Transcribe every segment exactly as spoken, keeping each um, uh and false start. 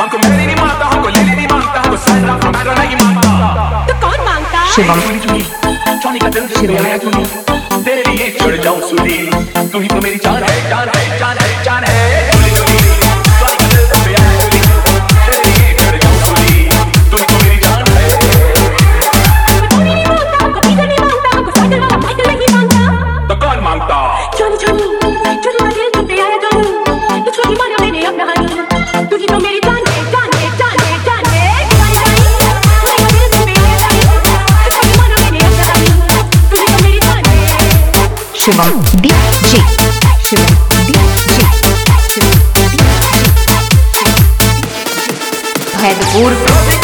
हमको मेरी नहीं मांगता, हमको लेने नहीं मांगता, हमको सारा हमारा नहीं मांगता। तो कौन मांगता? शिवम चौनी का दिल से आया तूने, तेरे लिए छोड़ जाऊं सूली, तू ही तो मेरी जान है, जान है, जान है, जान है। शिवम डीजे शिवम डीजे भैदपुर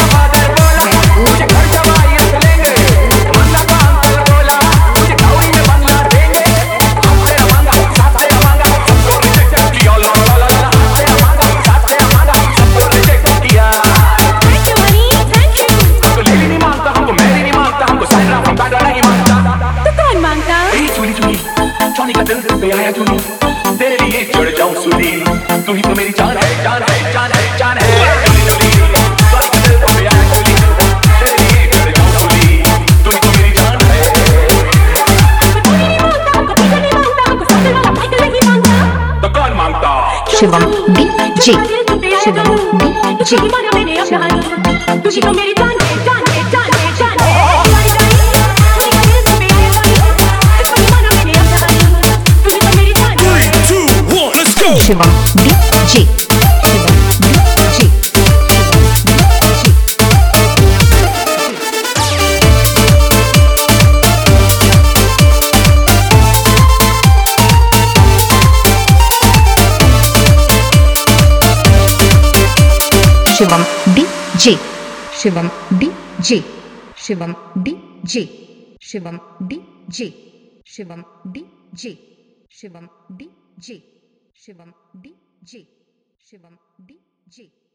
चौनी का दिल पे आया तूने, तेरे लिए चढ़ जाऊं सूली, तू ही तो मेरी जान है, जान है, जान है, जान है। चौनी का दिल पे आया तूने, तेरे लिए चढ़ जाऊं सूली, तू ही तो मेरी जान है। तो कौन मांगता? शिवम डीजे शिवम डीजे तू ही तो मेरी जान है, जान है, जान है, जान है। Shivam DJ Shivam DJ Shivam DJ Shivam DJ Shivam DJ Shivam DJ Shivam DJ Shivam DJ Shivam DJ Shivam DJ